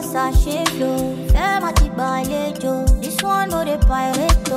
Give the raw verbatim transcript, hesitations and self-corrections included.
sachet flow. Fais ma petite ballet, Joe. This one no the pirate.